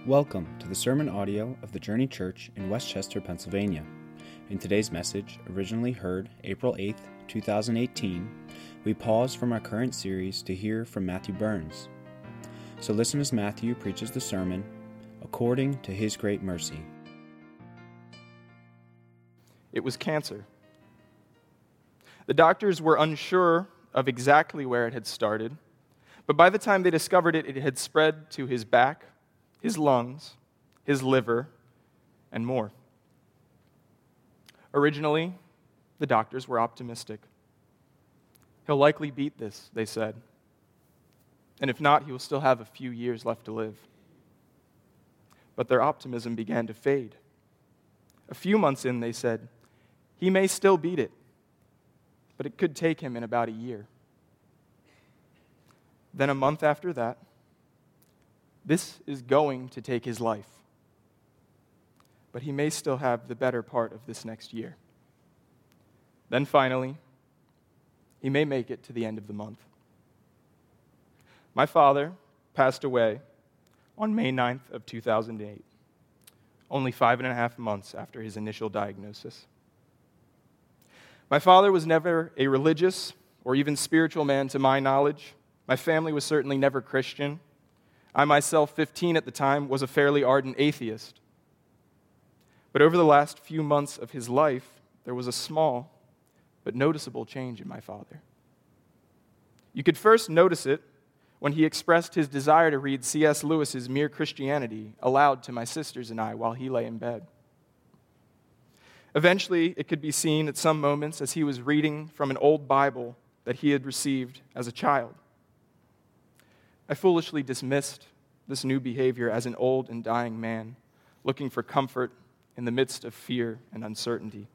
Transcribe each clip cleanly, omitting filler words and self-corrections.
Welcome to the sermon audio of the Journey Church in Westchester, Pennsylvania. In today's message, originally heard April 8th, 2018, we pause from our current series to hear from Matthew Burns. So listen as Matthew preaches the sermon, According to His Great Mercy. It was cancer. The doctors were unsure of exactly where it had started, but by the time they discovered it, it had spread to his back, his lungs, his liver, and more. Originally, the doctors were optimistic. He'll likely beat this, they said. And if not, he will still have a few years left to live. But their optimism began to fade. A few months in, they said, he may still beat it, but it could take him in about a year. Then a month after that, this is going to take his life. But he may still have the better part of this next year. Then finally, he may make it to the end of the month. My father passed away on May 9th of 2008, only 5.5 months after his initial diagnosis. My father was never a religious or even spiritual man to my knowledge. My family was certainly never Christian. I myself, 15 at the time, was a fairly ardent atheist. But over the last few months of his life, there was a small but noticeable change in my father. You could first notice it when he expressed his desire to read C.S. Lewis's Mere Christianity aloud to my sisters and I while he lay in bed. Eventually, it could be seen at some moments as he was reading from an old Bible that he had received as a child. I foolishly dismissed this new behavior as an old and dying man looking for comfort in the midst of fear and uncertainty.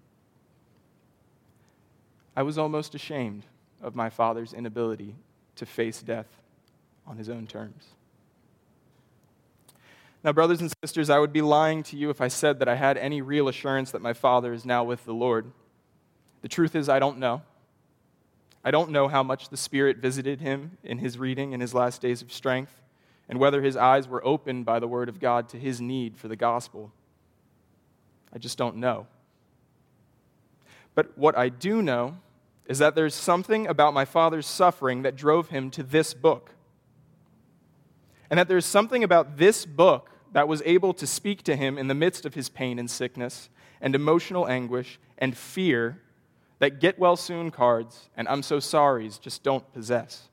I was almost ashamed of my father's inability to face death on his own terms. Now, brothers and sisters, I would be lying to you if I said that I had any real assurance that my father is now with the Lord. The truth is, I don't know. I don't know how much the Spirit visited him in his reading in his last days of strength, and whether his eyes were opened by the Word of God to his need for the gospel. I just don't know. But what I do know is that there's something about my father's suffering that drove him to this book. And that there's something about this book that was able to speak to him in the midst of his pain and sickness and emotional anguish and fear that get-well-soon cards and I'm so sorries just don't possess.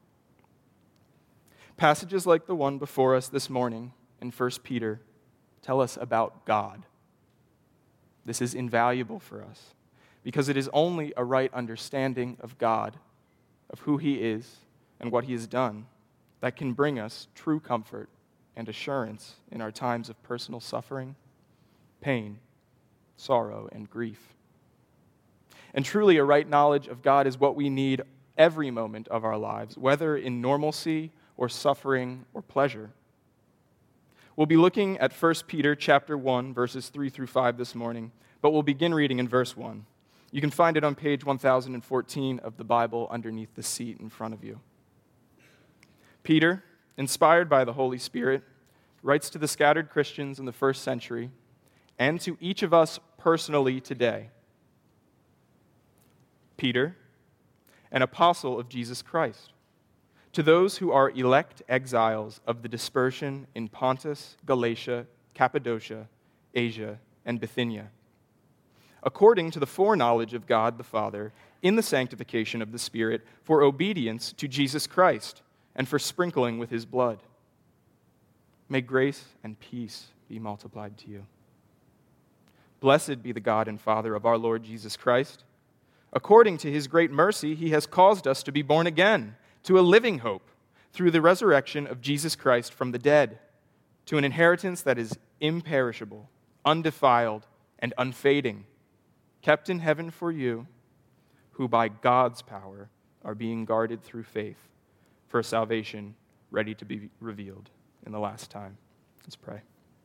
Passages like the one before us this morning in 1 Peter tell us about God. This is invaluable for us because it is only a right understanding of God, of who He is and what He has done, that can bring us true comfort and assurance in our times of personal suffering, pain, sorrow, and grief. And truly, a right knowledge of God is what we need every moment of our lives, whether in normalcy or suffering or pleasure. We'll be looking at 1 Peter chapter 1, verses 3 through 5 this morning, but we'll begin reading in verse 1. You can find it on page 1014 of the Bible underneath the seat in front of you. Peter, inspired by the Holy Spirit, writes to the scattered Christians in the first century and to each of us personally today. Peter, an apostle of Jesus Christ, to those who are elect exiles of the dispersion in Pontus, Galatia, Cappadocia, Asia, and Bithynia, according to the foreknowledge of God the Father, in the sanctification of the Spirit, for obedience to Jesus Christ, and for sprinkling with His blood. May grace and peace be multiplied to you. Blessed be the God and Father of our Lord Jesus Christ. According to His great mercy, He has caused us to be born again to a living hope through the resurrection of Jesus Christ from the dead, to an inheritance that is imperishable, undefiled, and unfading, kept in heaven for you, who by God's power are being guarded through faith for a salvation ready to be revealed in the last time. Let's pray.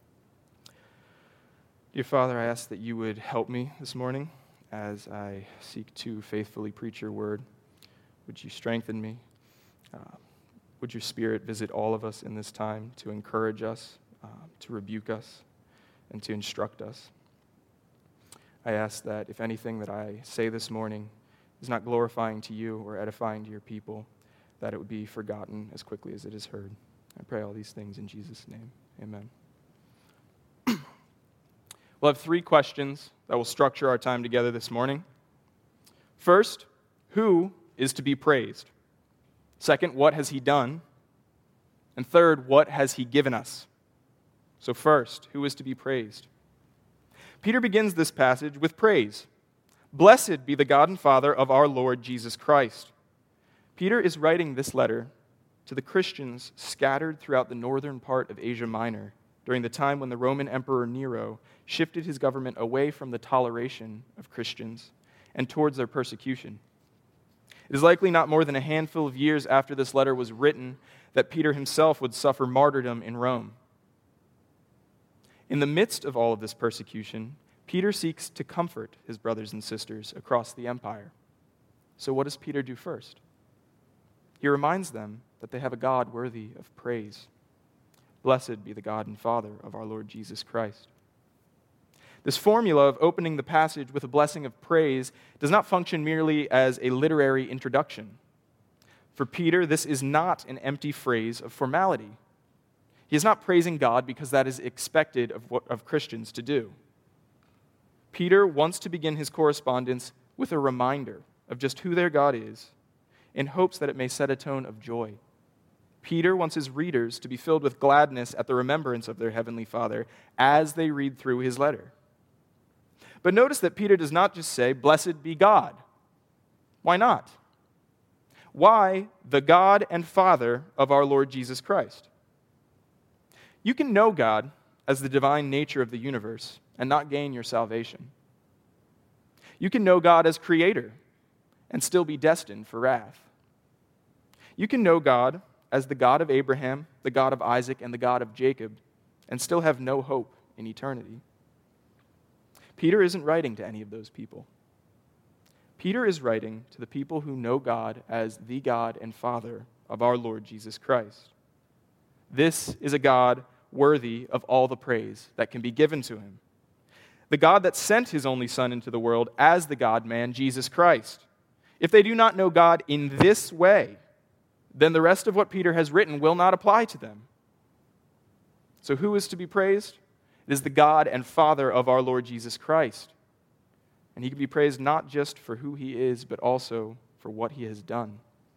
Dear Father, I ask that you would help me this morning as I seek to faithfully preach your word. Would you strengthen me? Would your Spirit visit all of us in this time to encourage us, to rebuke us and to instruct us. I ask that if anything that I say this morning is not glorifying to you or edifying to your people, that it would be forgotten as quickly as it is heard. I pray all these things in Jesus' name. Amen. We'll have 3 questions that will structure our time together this morning. First, who is to be praised? Second, what has he done? And third, what has he given us? So first, who is to be praised? Peter begins this passage with praise. Blessed be the God and Father of our Lord Jesus Christ. Peter is writing this letter to the Christians scattered throughout the northern part of Asia Minor during the time when the Roman Emperor Nero shifted his government away from the toleration of Christians and towards their persecution. It is likely not more than a handful of years after this letter was written that Peter himself would suffer martyrdom in Rome. In the midst of all of this persecution, Peter seeks to comfort his brothers and sisters across the empire. So what does Peter do first? He reminds them that they have a God worthy of praise. Blessed be the God and Father of our Lord Jesus Christ. This formula of opening the passage with a blessing of praise does not function merely as a literary introduction. For Peter, this is not an empty phrase of formality. He is not praising God because that is expected of Christians to do. Peter wants to begin his correspondence with a reminder of just who their God is in hopes that it may set a tone of joy. Peter wants his readers to be filled with gladness at the remembrance of their heavenly Father as they read through his letter. But notice that Peter does not just say, "Blessed be God." Why not? Why the God and Father of our Lord Jesus Christ? You can know God as the divine nature of the universe and not gain your salvation. You can know God as creator and still be destined for wrath. You can know God as the God of Abraham, the God of Isaac, and the God of Jacob, and still have no hope in eternity. Peter isn't writing to any of those people. Peter is writing to the people who know God as the God and Father of our Lord Jesus Christ. This is a God worthy of all the praise that can be given to him. The God that sent his only Son into the world as the God-man, Jesus Christ. If they do not know God in this way, then the rest of what Peter has written will not apply to them. So who is to be praised? It is the God and Father of our Lord Jesus Christ. And he can be praised not just for who he is, but also for what he has done.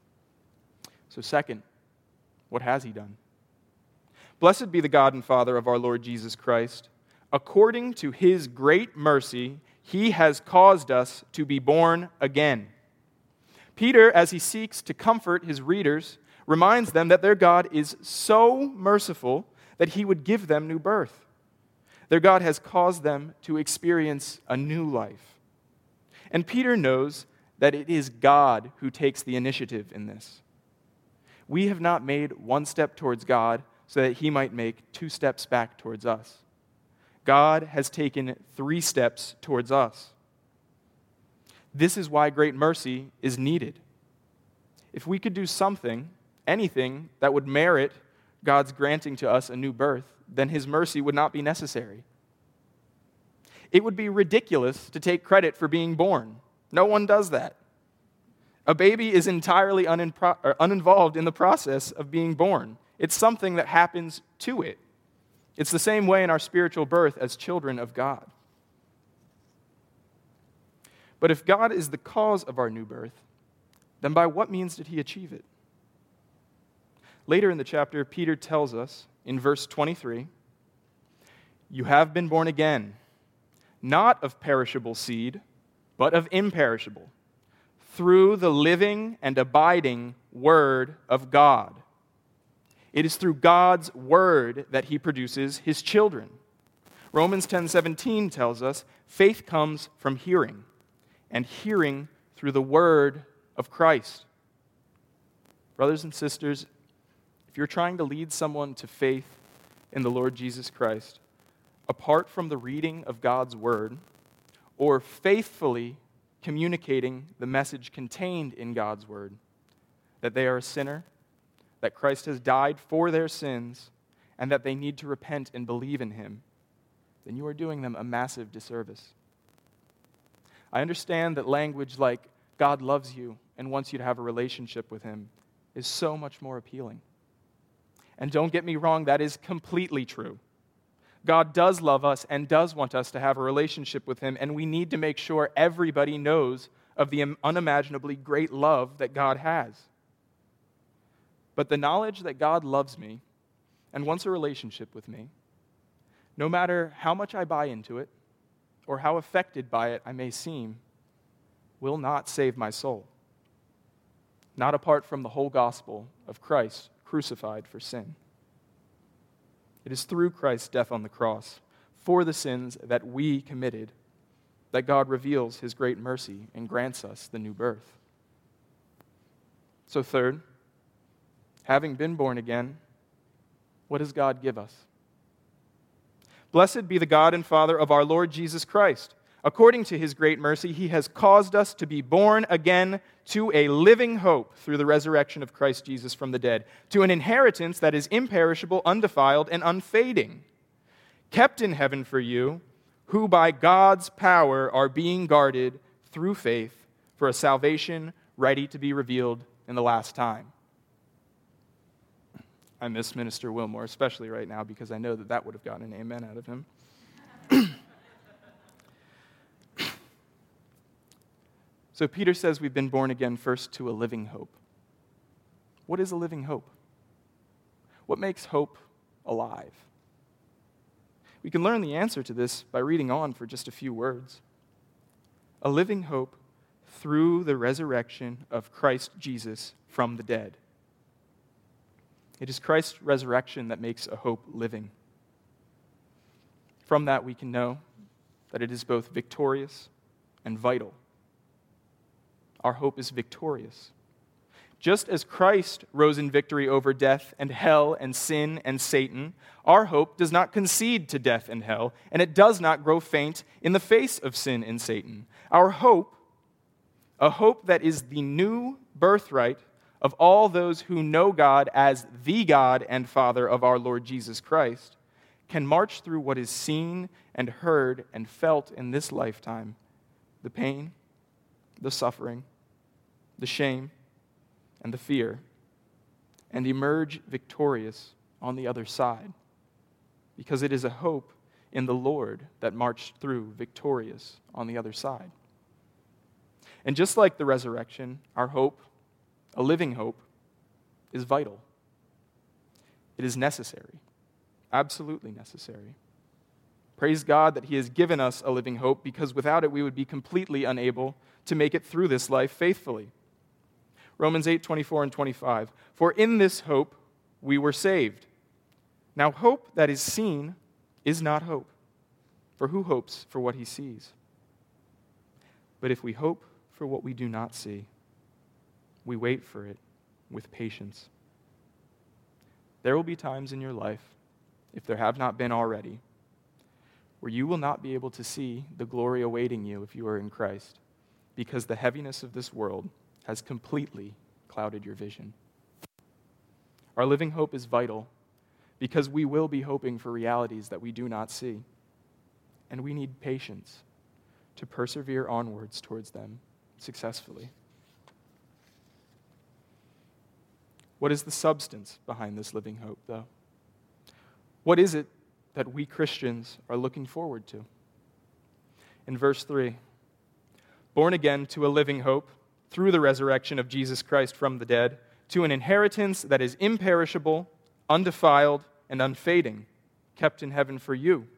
So second, what has he done? Blessed be the God and Father of our Lord Jesus Christ. According to his great mercy, he has caused us to be born again. Peter, as he seeks to comfort his readers, reminds them that their God is so merciful that he would give them new birth. Their God has caused them to experience a new life. And Peter knows that it is God who takes the initiative in this. We have not made one step towards God so that he might make 2 steps back towards us. God has taken 3 steps towards us. This is why great mercy is needed. If we could do something, anything, that would merit God's granting to us a new birth, then his mercy would not be necessary. It would be ridiculous to take credit for being born. No one does that. A baby is entirely uninvolved in the process of being born. It's something that happens to it. It's the same way in our spiritual birth as children of God. But if God is the cause of our new birth, then by what means did he achieve it? Later in the chapter, Peter tells us in verse 23, "You have been born again, not of perishable seed, but of imperishable, through the living and abiding Word of God." It is through God's Word that he produces his children. Romans 10:17 tells us, faith comes from hearing, and hearing through the Word of Christ. Brothers and sisters, if you're trying to lead someone to faith in the Lord Jesus Christ, apart from the reading of God's Word, or faithfully communicating the message contained in God's Word, that they are a sinner, that Christ has died for their sins, and that they need to repent and believe in him, then you are doing them a massive disservice. I understand that language like God loves you and wants you to have a relationship with him is so much more appealing. And don't get me wrong, that is completely true. God does love us and does want us to have a relationship with him, and we need to make sure everybody knows of the unimaginably great love that God has. But the knowledge that God loves me and wants a relationship with me, no matter how much I buy into it or how affected by it I may seem, will not save my soul. Not apart from the whole gospel of Christ crucified for sin. It is through Christ's death on the cross for the sins that we committed that God reveals his great mercy and grants us the new birth. So third, having been born again, what does God give us? Blessed be the God and Father of our Lord Jesus Christ. According to his great mercy, he has caused us to be born again to a living hope through the resurrection of Christ Jesus from the dead, to an inheritance that is imperishable, undefiled, and unfading, kept in heaven for you, who by God's power are being guarded through faith for a salvation ready to be revealed in the last time. I miss Minister Wilmore, especially right now, because I know that would have gotten an amen out of him. So Peter says we've been born again first to a living hope. What is a living hope? What makes hope alive? We can learn the answer to this by reading on for just a few words. A living hope through the resurrection of Christ Jesus from the dead. It is Christ's resurrection that makes a hope living. From that we can know that it is both victorious and vital. Our hope is victorious. Just as Christ rose in victory over death and hell and sin and Satan, our hope does not concede to death and hell, and it does not grow faint in the face of sin and Satan. Our hope, a hope that is the new birthright of all those who know God as the God and Father of our Lord Jesus Christ, can march through what is seen and heard and felt in this lifetime, the pain, the suffering, the shame, and the fear, and emerge victorious on the other side, because it is a hope in the Lord that marched through victorious on the other side. And just like the resurrection, our hope, a living hope, is vital. It is necessary, absolutely necessary. Praise God that he has given us a living hope, because without it we would be completely unable to make it through this life faithfully. Romans 8:24 and 25. For in this hope we were saved. Now hope that is seen is not hope, for who hopes for what he sees? But if we hope for what we do not see, we wait for it with patience. There will be times in your life, if there have not been already, where you will not be able to see the glory awaiting you if you are in Christ, because the heaviness of this world has completely clouded your vision. Our living hope is vital because we will be hoping for realities that we do not see, and we need patience to persevere onwards towards them successfully. What is the substance behind this living hope, though? What is it that we Christians are looking forward to? In verse 3, born again to a living hope through the resurrection of Jesus Christ from the dead, to an inheritance that is imperishable, undefiled, and unfading, kept in heaven for you.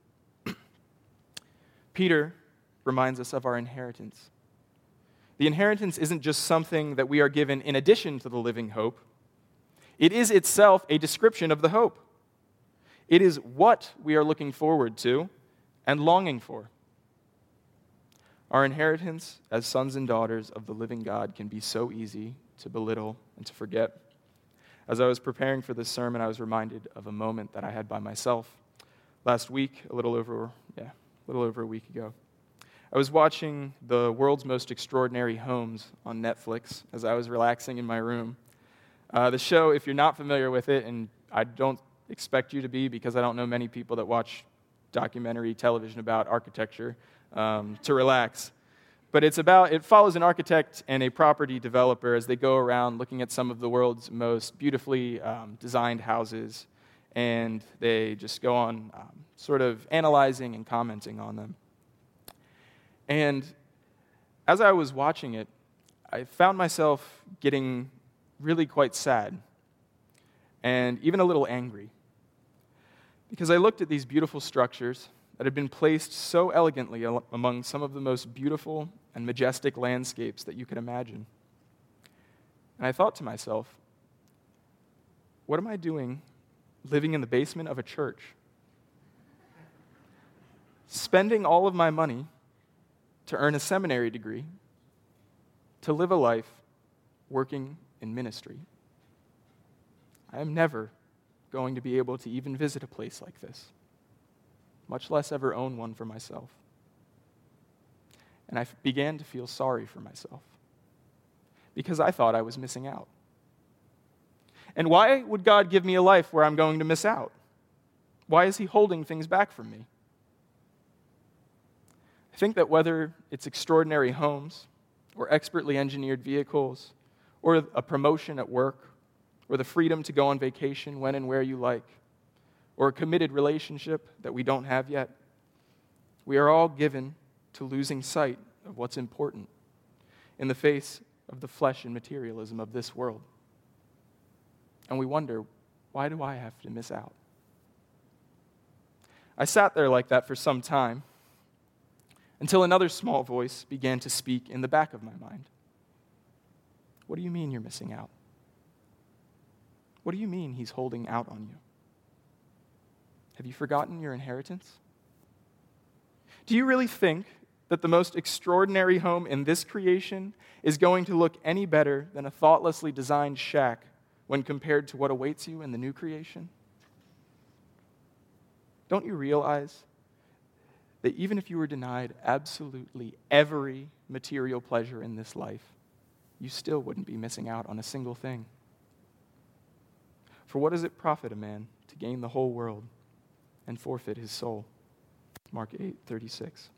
Peter reminds us of our inheritance. The inheritance isn't just something that we are given in addition to the living hope. It is itself a description of the hope. It is what we are looking forward to and longing for. Our inheritance as sons and daughters of the living God can be so easy to belittle and to forget. As I was preparing for this sermon, I was reminded of a moment that I had by myself last week, a little over a week ago. I was watching The World's Most Extraordinary Homes on Netflix as I was relaxing in my room. The show, if you're not familiar with it, and I don't expect you to be, because I don't know many people that watch documentary television about architecture to relax. But it follows an architect and a property developer as they go around looking at some of the world's most beautifully designed houses, and they just go on sort of analyzing and commenting on them. And as I was watching it, I found myself getting really quite sad and even a little angry, because I looked at these beautiful structures that had been placed so elegantly among some of the most beautiful and majestic landscapes that you could imagine. And I thought to myself, what am I doing living in the basement of a church? Spending all of my money to earn a seminary degree, to live a life working in ministry. I am never going to be able to even visit a place like this, much less ever own one for myself. And I began to feel sorry for myself, because I thought I was missing out. And why would God give me a life where I'm going to miss out? Why is He holding things back from me? I think that whether it's extraordinary homes, or expertly engineered vehicles, or a promotion at work, or the freedom to go on vacation when and where you like, or a committed relationship that we don't have yet, we are all given to losing sight of what's important in the face of the flesh and materialism of this world. And we wonder, why do I have to miss out? I sat there like that for some time, until another small voice began to speak in the back of my mind. What do you mean you're missing out? What do you mean He's holding out on you? Have you forgotten your inheritance? Do you really think that the most extraordinary home in this creation is going to look any better than a thoughtlessly designed shack when compared to what awaits you in the new creation? Don't you realize that even if you were denied absolutely every material pleasure in this life, you still wouldn't be missing out on a single thing? For what does it profit a man to gain the whole world and forfeit his soul? Mark 8:36.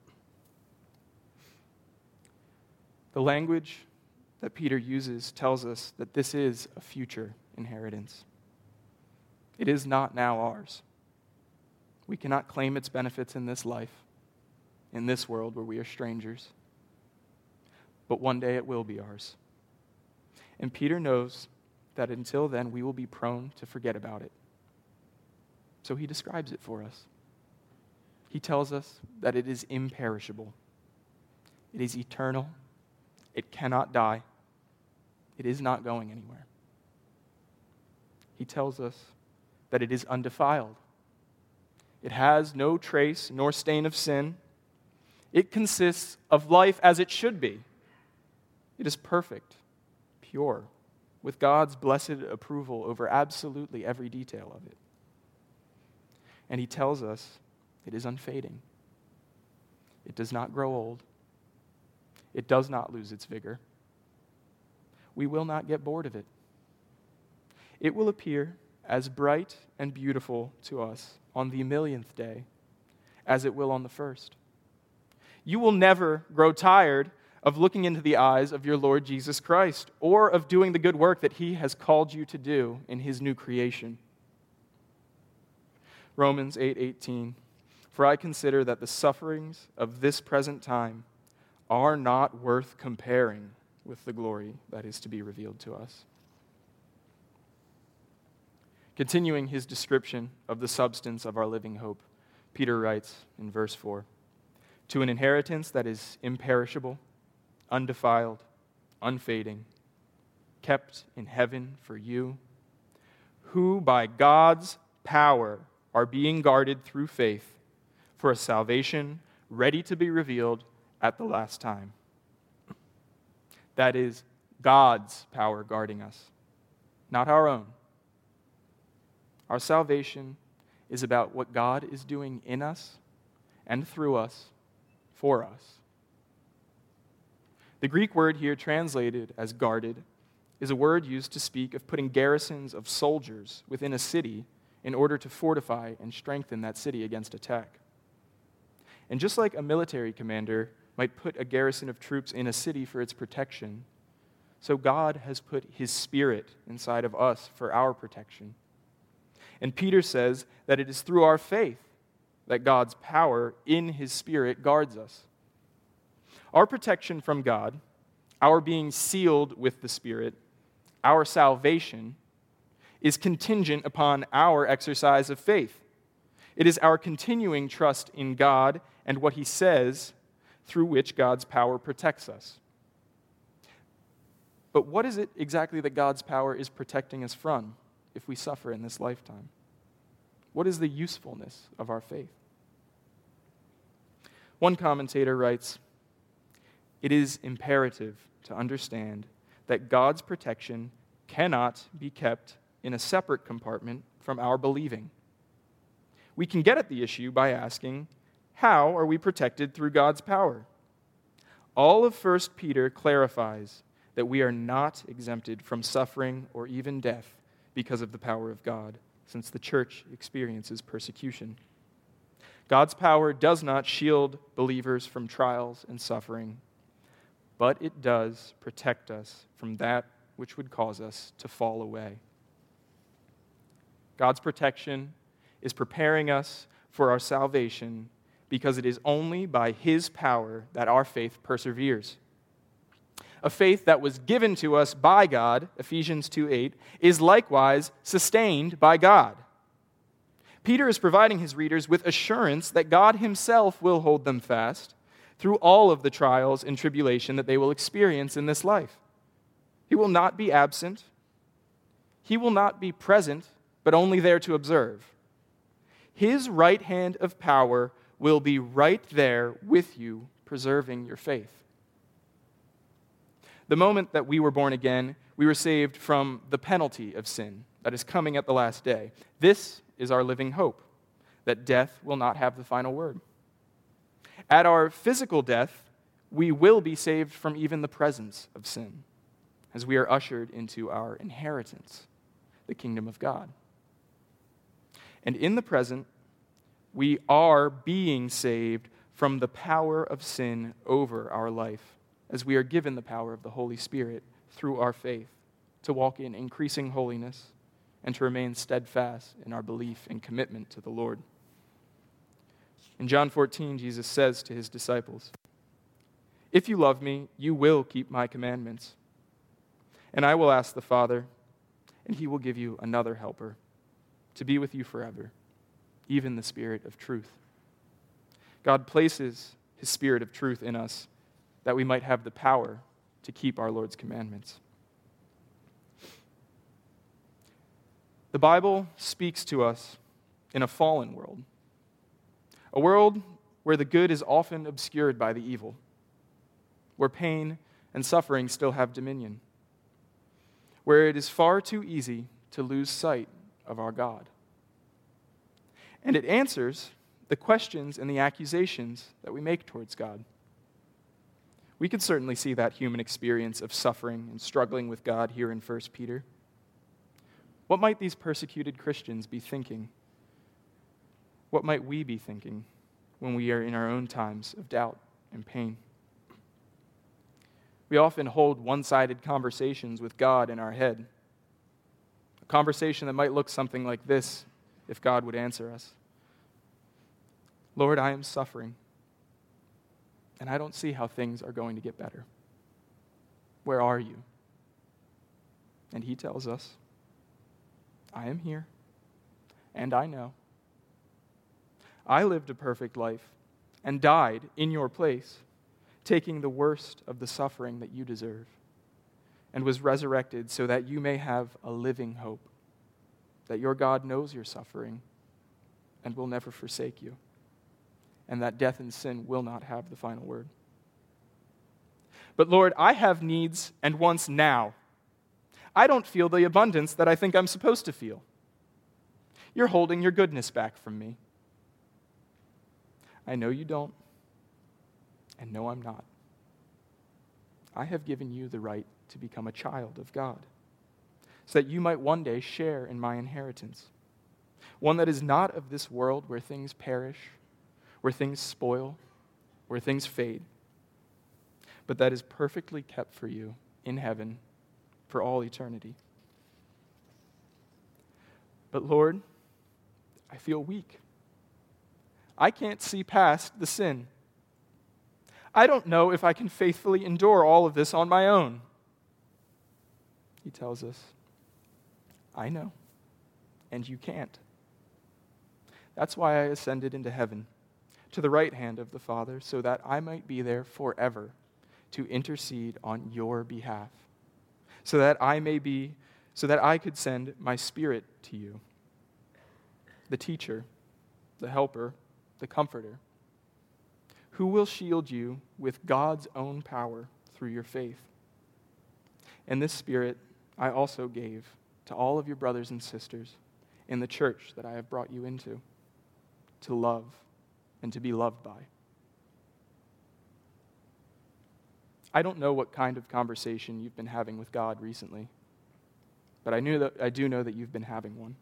The language that Peter uses tells us that this is a future inheritance. It is not now ours. We cannot claim its benefits in this life, in this world where we are strangers. But one day it will be ours. And Peter knows that until then we will be prone to forget about it. So he describes it for us. He tells us that it is imperishable. It is eternal. It cannot die. It is not going anywhere. He tells us that it is undefiled. It has no trace nor stain of sin. It consists of life as it should be. It is perfect, pure, with God's blessed approval over absolutely every detail of it. And he tells us it is unfading. It does not grow old. It does not lose its vigor. We will not get bored of it. It will appear as bright and beautiful to us on the millionth day as it will on the first. You will never grow tired of looking into the eyes of your Lord Jesus Christ or of doing the good work that He has called you to do in His new creation. Romans 8:18, for I consider that the sufferings of this present time are not worth comparing with the glory that is to be revealed to us. Continuing his description of the substance of our living hope, Peter writes in verse 4, to an inheritance that is imperishable, undefiled, unfading, kept in heaven for you, who by God's power are being guarded through faith for a salvation ready to be revealed at the last time. That is God's power guarding us, not our own. Our salvation is about what God is doing in us and through us, for us. The Greek word here translated as guarded is a word used to speak of putting garrisons of soldiers within a city in order to fortify and strengthen that city against attack. And just like a military commander might put a garrison of troops in a city for its protection, so God has put his Spirit inside of us for our protection. And Peter says that it is through our faith that God's power in his Spirit guards us. Our protection from God, our being sealed with the Spirit, our salvation, is contingent upon our exercise of faith. It is our continuing trust in God and what he says through which God's power protects us. But what is it exactly that God's power is protecting us from if we suffer in this lifetime? What is the usefulness of our faith? One commentator writes, "It is imperative to understand that God's protection cannot be kept in a separate compartment from our believing. We can get at the issue by asking, how are we protected through God's power? All of 1 Peter clarifies that we are not exempted from suffering or even death because of the power of God, since the church experiences persecution. God's power does not shield believers from trials and suffering, but it does protect us from that which would cause us to fall away." God's protection is preparing us for our salvation because it is only by his power that our faith perseveres. A faith that was given to us by God, Ephesians 2:8, is likewise sustained by God. Peter is providing his readers with assurance that God himself will hold them fast through all of the trials and tribulation that they will experience in this life. He will not be absent. He will not be present, but only there to observe. His right hand of power will be right there with you, preserving your faith. The moment that we were born again, we were saved from the penalty of sin that is coming at the last day. This is our living hope, that death will not have the final word. At our physical death, we will be saved from even the presence of sin, as we are ushered into our inheritance, the kingdom of God. And in the present, we are being saved from the power of sin over our life, as we are given the power of the Holy Spirit through our faith to walk in increasing holiness and to remain steadfast in our belief and commitment to the Lord. In John 14, Jesus says to his disciples, "If you love me, you will keep my commandments. And I will ask the Father, and he will give you another helper to be with you forever, even the Spirit of truth." God places his Spirit of truth in us that we might have the power to keep our Lord's commandments. The Bible speaks to us in a fallen world, a world where the good is often obscured by the evil, where pain and suffering still have dominion, where it is far too easy to lose sight of our God. And it answers the questions and the accusations that we make towards God. We could certainly see that human experience of suffering and struggling with God here in 1 Peter. What might these persecuted Christians be thinking? What might we be thinking when we are in our own times of doubt and pain? We often hold one-sided conversations with God in our head. A conversation that might look something like this if God would answer us. "Lord, I am suffering, and I don't see how things are going to get better. Where are you?" And he tells us, "I am here, and I know. I lived a perfect life and died in your place, taking the worst of the suffering that you deserve, and was resurrected so that you may have a living hope, that your God knows your suffering and will never forsake you, and that death and sin will not have the final word. But Lord, I have needs and wants now. I don't feel the abundance that I think I'm supposed to feel. You're holding your goodness back from me. I know you don't, and no, I'm not. I have given you the right to become a child of God, so that you might one day share in my inheritance. one that is not of this world where things perish, where things spoil, where things fade, but that is perfectly kept for you in heaven for all eternity. But Lord, I feel weak. I can't see past the sin. I don't know if I can faithfully endure all of this on my own. He tells us, I know, and you can't. That's why I ascended into heaven, to the right hand of the Father, so that I might be there forever to intercede on your behalf, so that I could send my Spirit to you, the teacher, the helper, the comforter, who will shield you with God's own power through your faith. And this Spirit I also gave to all of your brothers and sisters in the church that I have brought you into, to love and to be loved by. I don't know what kind of conversation you've been having with God recently, but I do know that you've been having one.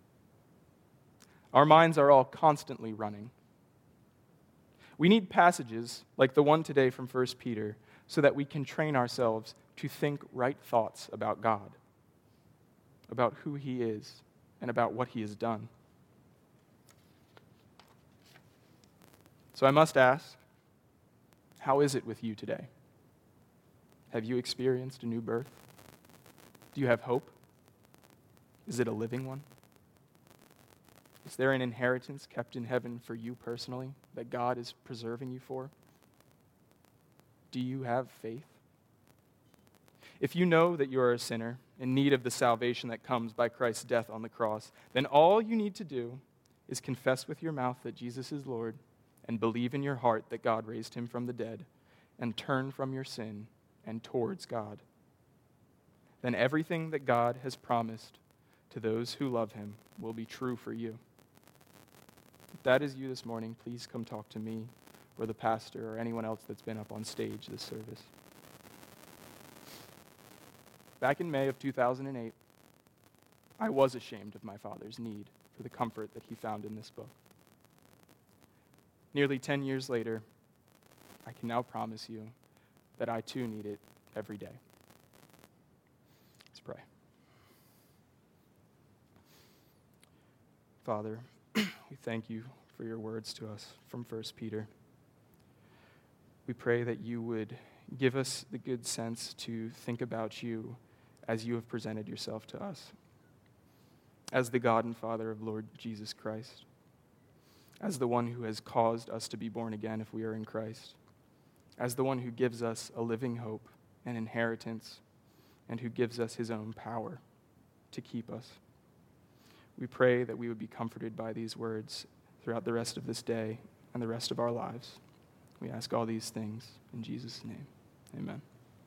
Our minds are all constantly running. We need passages like the one today from 1 Peter so that we can train ourselves to think right thoughts about God, about who he is, and about what he has done. So I must ask, how is it with you today? Have you experienced a new birth? Do you have hope? Is it a living one? Is there an inheritance kept in heaven for you personally that God is preserving you for? Do you have faith? If you know that you are a sinner in need of the salvation that comes by Christ's death on the cross, then all you need to do is confess with your mouth that Jesus is Lord and believe in your heart that God raised him from the dead and turn from your sin and towards God. Then everything that God has promised to those who love him will be true for you. If that is you this morning, please come talk to me or the pastor or anyone else that's been up on stage this service. Back in May of 2008, I was ashamed of my father's need for the comfort that he found in this book. Nearly 10 years later, I can now promise you that I too need it every day. Let's pray. Father, we thank you for your words to us from 1 Peter. We pray that you would give us the good sense to think about you as you have presented yourself to us, as the God and Father of Lord Jesus Christ, as the one who has caused us to be born again if we are in Christ, as the one who gives us a living hope and inheritance, and who gives us his own power to keep us. We pray that we would be comforted by these words throughout the rest of this day and the rest of our lives. We ask all these things in Jesus' name. Amen.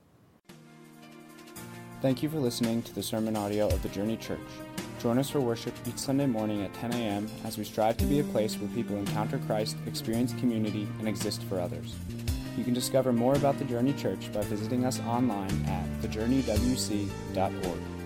Thank you for listening to the sermon audio of the Journey Church. Join us for worship each Sunday morning at 10 a.m. as we strive to be a place where people encounter Christ, experience community, and exist for others. You can discover more about the Journey Church by visiting us online at thejourneywc.org.